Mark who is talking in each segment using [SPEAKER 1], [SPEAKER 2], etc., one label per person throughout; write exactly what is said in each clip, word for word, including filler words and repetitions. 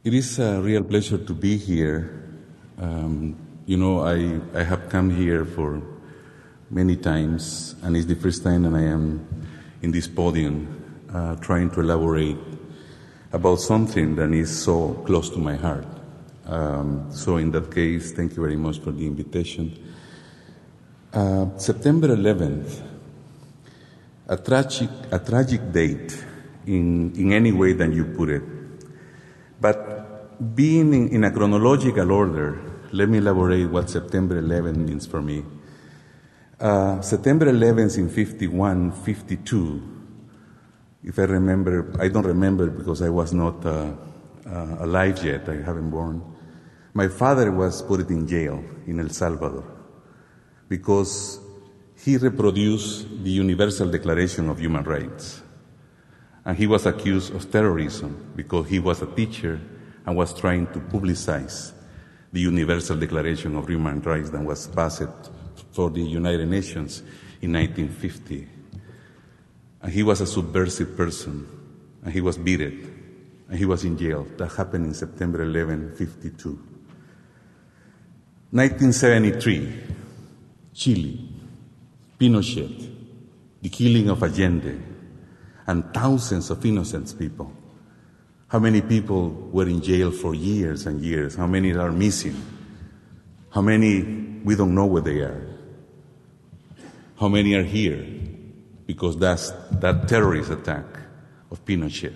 [SPEAKER 1] It is a real pleasure to be here. Um, you know, I, I have come here for many times, and it's the first time that I am in this podium uh, trying to elaborate about something that is so close to my heart. Um, so in that case, thank you very much for the invitation. Uh, September eleventh, a tragic, a tragic date in, in any way that you put it. But being in, in a chronological order, let me elaborate what September eleventh means for me. Uh, September eleventh in fifty-one, fifty-two, if I remember, I don't remember because I was not uh, uh, alive yet, I haven't born. My father was put in jail in El Salvador because he reproduced the Universal Declaration of Human Rights. And he was accused of terrorism because he was a teacher and was trying to publicize the Universal Declaration of Human Rights that was passed for the United Nations in nineteen fifty. And he was a subversive person, and he was beaten, and he was in jail. That happened in September eleventh, fifty-two. nineteen seventy-three, Chile, Pinochet, the killing of Allende, and thousands of innocent people. How many people were in jail for years and years? How many are missing? How many, we don't know where they are? How many are here? Because that's that terrorist attack of Pinochet.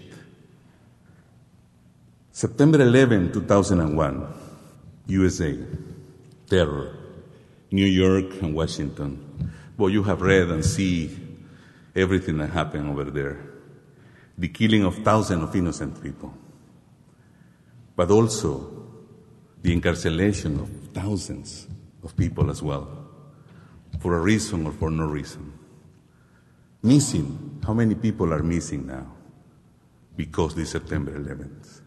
[SPEAKER 1] September eleventh, two thousand one, U S A, terror, New York and Washington. Well, you have read and see everything that happened over there. The killing of thousands of innocent people, but also the incarceration of thousands of people as well, for a reason or for no reason. Missing, how many people are missing now because this September eleventh?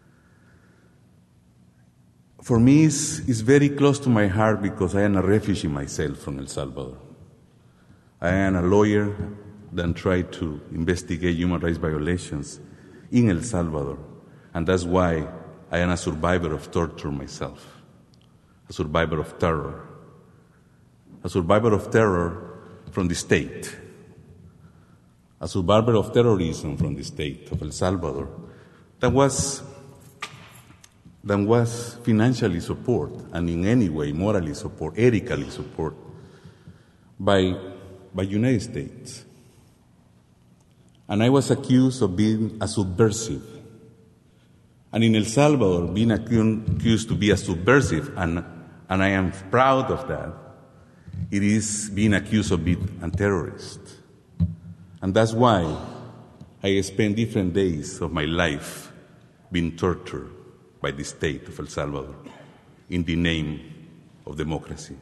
[SPEAKER 1] For me, it's, it's very close to my heart because I am a refugee myself from El Salvador. I am a lawyer that tried to investigate human rights violations in El Salvador, and that's why I am a survivor of torture myself, a survivor of terror, a survivor of terror from the state, a survivor of terrorism from the state of El Salvador that was that was financially supported and in any way morally supported, ethically supported by by United States. And I was accused of being a subversive. And in El Salvador, being accused to be a subversive, and, and I am proud of that, it is being accused of being a terrorist. And that's why I spend different days of my life being tortured by the state of El Salvador in the name of democracy.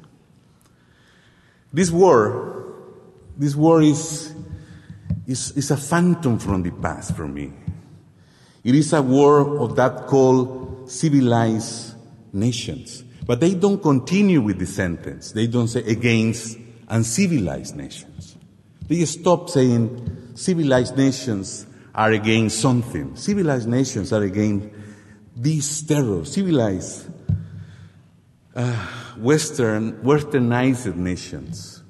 [SPEAKER 1] This war, this war is Is, is a phantom from the past for me. It is a war of that called civilized nations. But they don't continue with the sentence. They don't say against uncivilized nations. They stop saying civilized nations are against something. Civilized nations are against this terror. Civilized, uh, Western, westernized nations.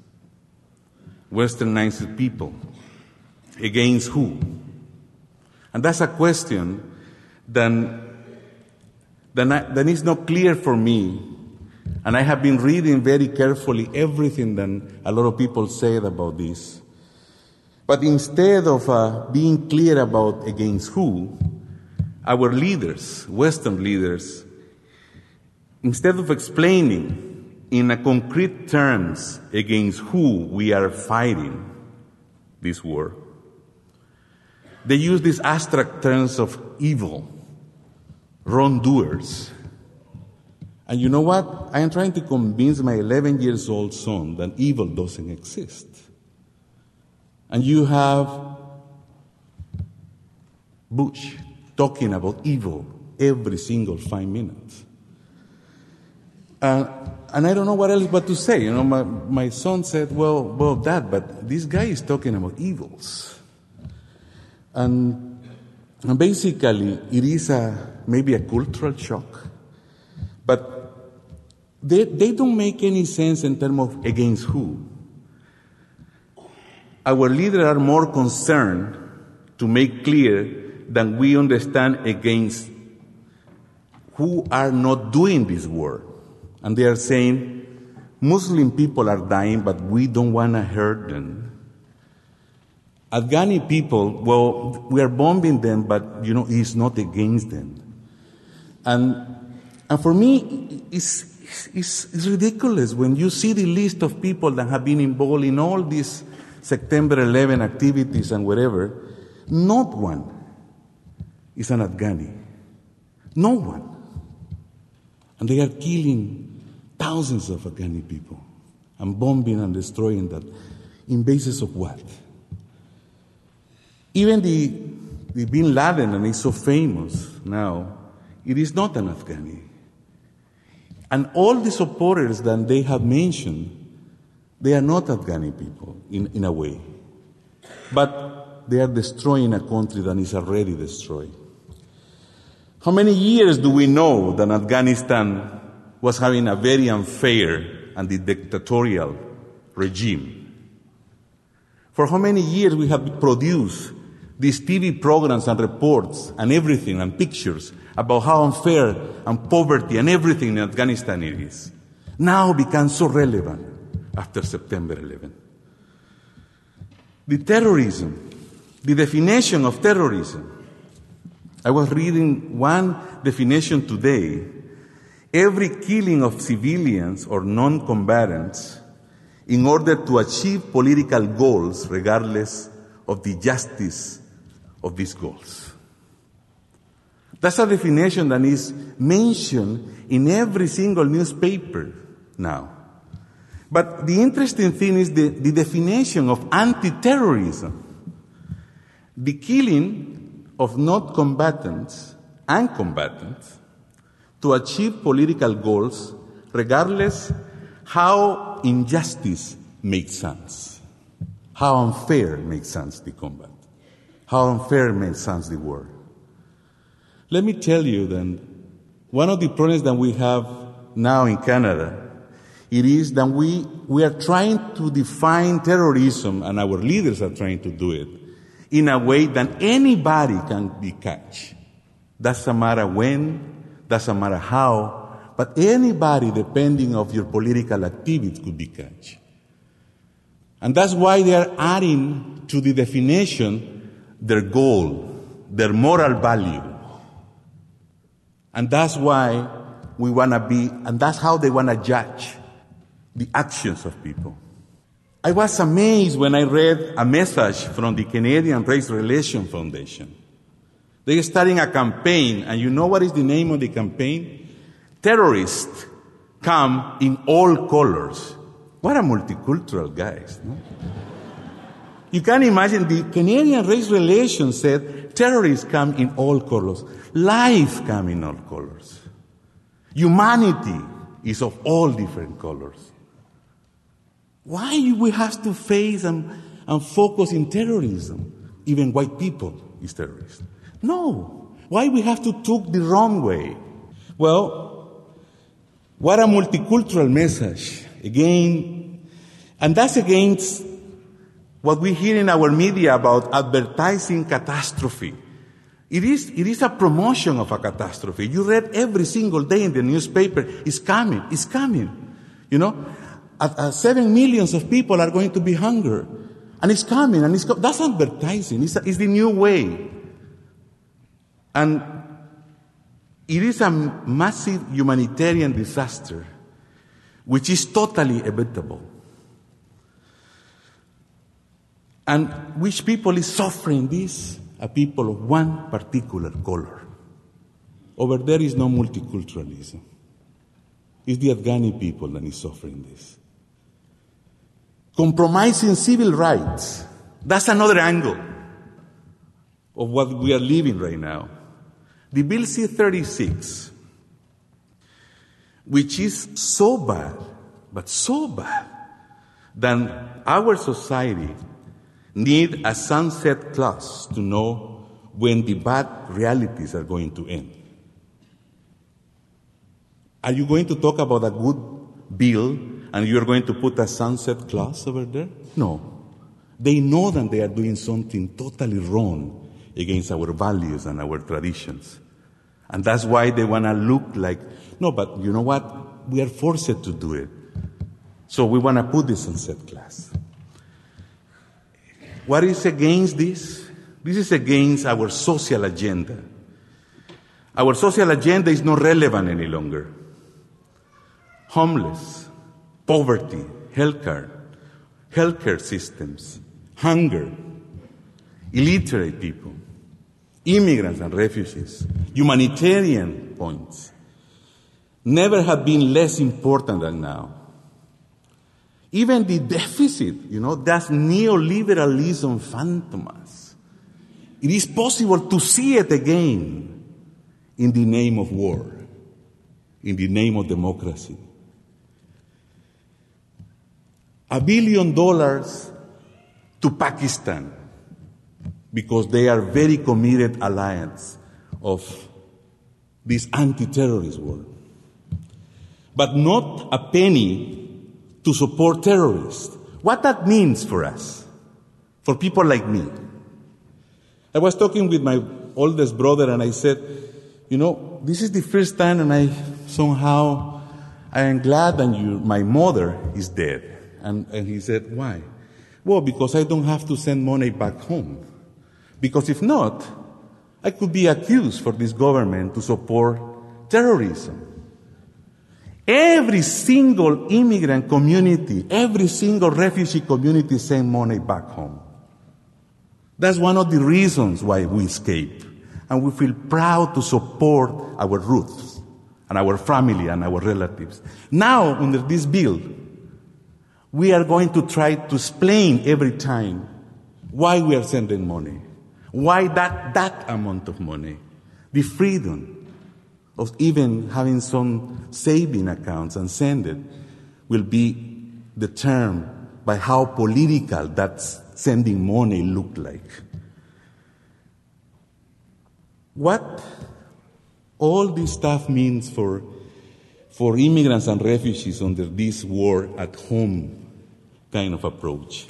[SPEAKER 1] Westernized people. Against who? And that's a question that, that, that is not clear for me. And I have been reading very carefully everything that a lot of people said about this. But instead of uh, being clear about against who, our leaders, Western leaders, instead of explaining in a concrete terms against who we are fighting this war, they use these abstract terms of evil, wrongdoers. And you know what? I am trying to convince my eleven years old son that evil doesn't exist. And you have Bush talking about evil every single five minutes. Uh, and I don't know what else but to say. You know, my, my son said, well, well, Dad, but this guy is talking about evils. And And basically, it is a, maybe a cultural shock, but they, they don't make any sense in terms of against who. Our leaders are more concerned to make clear that we understand against who are not doing this work. And they are saying, Muslim people are dying, but we don't want to hurt them. Afghani people, well, we are bombing them, but, you know, it's not against them. And, and for me, it's, it's, it's ridiculous when you see the list of people that have been involved in all these September eleventh activities and whatever. Not one is an Afghani. No one. And they are killing thousands of Afghani people and bombing and destroying that in basis of what? Even the, the Bin Laden, and he's so famous now, it is not an Afghani. And all the supporters that they have mentioned, they are not Afghani people in, in a way. But they are destroying a country that is already destroyed. How many years do we know that Afghanistan was having a very unfair and dictatorial regime? For how many years we have produced these T V programs and reports and everything and pictures about how unfair and poverty and everything in Afghanistan it is. Now becomes so relevant after September eleventh. The terrorism, the definition of terrorism. I was reading one definition today. Every killing of civilians or non-combatants in order to achieve political goals regardless of the justice of these goals. That's a definition that is mentioned in every single newspaper now. But the interesting thing is the, the definition of anti-terrorism. The killing of non-combatants and combatants to achieve political goals regardless how injustice makes sense, how unfair makes sense the combat, how unfair makes sense the war. Let me tell you then, one of the problems that we have now in Canada, it is that we, we are trying to define terrorism, and our leaders are trying to do it, in a way that anybody can be catch. Doesn't matter when, doesn't matter how, but anybody, depending on your political activities, could be catch. And that's why they are adding to the definition their goal, their moral value. And that's why we want to be, and that's how they want to judge the actions of people. I was amazed when I read a message from the Canadian Race Relations Foundation. They are starting a campaign, and you know what is the name of the campaign? Terrorists come in all colors. What a multicultural guys. No? You can imagine the Canadian Race Relations said terrorists come in all colors. Life come in all colors. Humanity is of all different colors. Why we have to face and, and focus in terrorism? Even white people is terrorists. No. Why we have to take the wrong way? Well, what a multicultural message. Again, and that's against what we hear in our media about advertising catastrophe. It is, it is a promotion of a catastrophe. You read every single day in the newspaper, it's coming, it's coming. You know, at, at seven millions of people are going to be hungry. And it's coming, and it's co- that's advertising. It's, a, it's the new way. And it is a massive humanitarian disaster, which is totally evitable. And which people is suffering this? A people of one particular color. Over there is no multiculturalism. It's the Afghani people that is suffering this. Compromising civil rights. That's another angle of what we are living right now. The Bill C thirty-six, which is so bad, but so bad, that our society need a sunset clause to know when the bad realities are going to end. Are you going to talk about a good bill and you're going to put a sunset clause over there? No. They know that they are doing something totally wrong against our values and our traditions. And that's why they want to look like, no, but you know what? We are forced to do it. So we want to put this sunset clause. What is against this? This is against our social agenda. Our social agenda is not relevant any longer. Homeless, poverty, healthcare, healthcare systems, hunger, illiterate people, immigrants and refugees, humanitarian points, never have been less important than now. Even the deficit, you know, that's neoliberalism phantomas. It is possible to see it again in the name of war, in the name of democracy. A billion dollars to Pakistan because they are very committed alliance of this anti-terrorist war. But not a penny to support terrorists. What that means for us, for people like me. I was talking with my oldest brother and I said, you know, this is the first time and I somehow, I am glad that you, my mother is dead. And, and he said, why? Well, because I don't have to send money back home. Because if not, I could be accused for this government to support terrorism. Every single immigrant community, every single refugee community send money back home. That's one of the reasons why we escape. And we feel proud to support our roots and our family and our relatives. Now, under this bill, we are going to try to explain every time why we are sending money, why that, that amount of money, the freedom of even having some saving accounts and send it will be determined by how political that sending money look like. What all this stuff means for, for immigrants and refugees under this war at home kind of approach.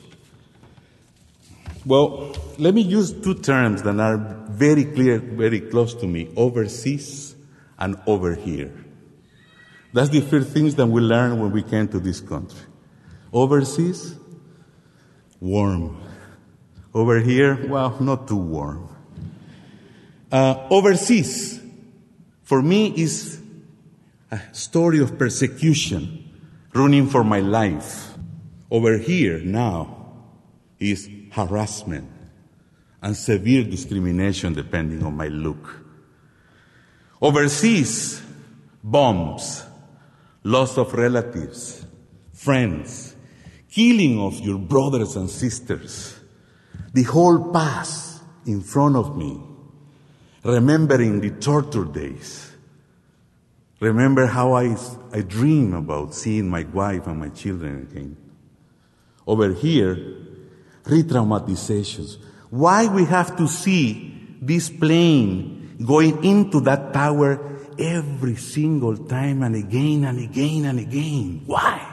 [SPEAKER 1] Well, let me use two terms that are very clear, very close to me, overseas and over here. That's the first things that we learned when we came to this country. Overseas, warm. Over here, well, not too warm. Uh, overseas, for me, is a story of persecution, running for my life. Over here now is harassment and severe discrimination depending on my look. Overseas, bombs, loss of relatives, friends, killing of your brothers and sisters, the whole past in front of me, remembering the torture days. Remember how I, I dream about seeing my wife and my children again. Over here, re-traumatizations. Why we have to see this plane going into that tower every single time and again and again and again? Why?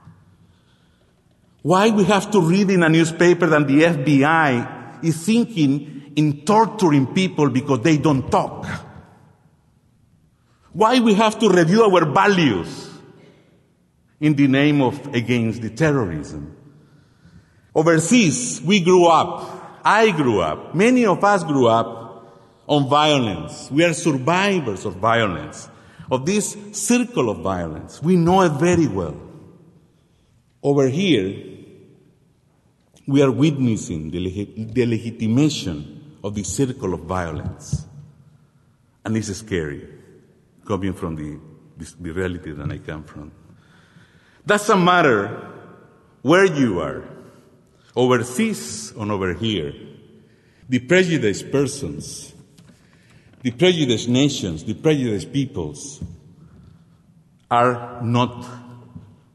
[SPEAKER 1] Why we have to read in a newspaper that the F B I is thinking in torturing people because they don't talk? Why we have to review our values in the name of against the terrorism? Overseas, we grew up, I grew up, many of us grew up on violence. We are survivors of violence, of this circle of violence. We know it very well. Over here, we are witnessing the, leg- the legitimation of the circle of violence. And it's scary, coming from the, the, the reality that I come from. Doesn't matter where you are, overseas or over here, the prejudiced persons, the prejudiced nations, the prejudiced peoples are not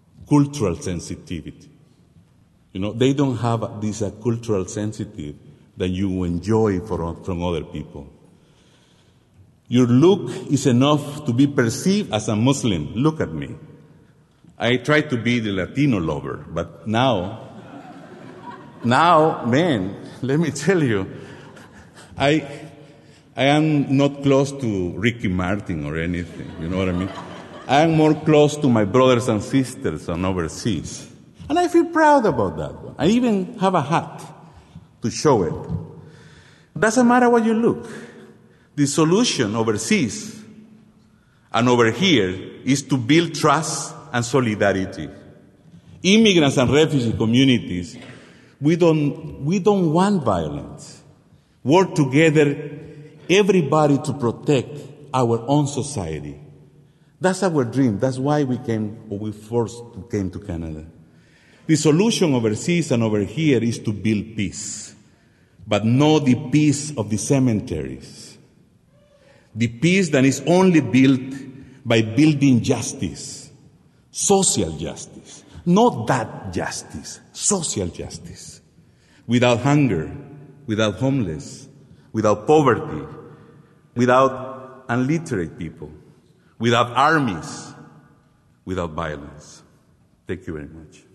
[SPEAKER 1] cultural sensitivity. You know, they don't have this uh, cultural sensitive that you enjoy for, from other people. Your look is enough to be perceived as a Muslim. Look at me. I try to be the Latino lover, but now, now, man, let me tell you, I, I am not close to Ricky Martin or anything, you know what I mean? I am more close to my brothers and sisters on overseas. And I feel proud about that one. I even have a hat to show it. Doesn't matter what you look. The solution overseas and over here is to build trust and solidarity. Immigrants and refugee communities, we don't, we don't want violence. Work together, everybody, to protect our own society. That's our dream. That's why we came, or we first came to Canada. The solution overseas and over here is to build peace, but not the peace of the cemeteries. The peace that is only built by building justice, social justice, not that justice, social justice, without hunger, without homeless, without poverty, without illiterate people, without armies, without violence. Thank you very much.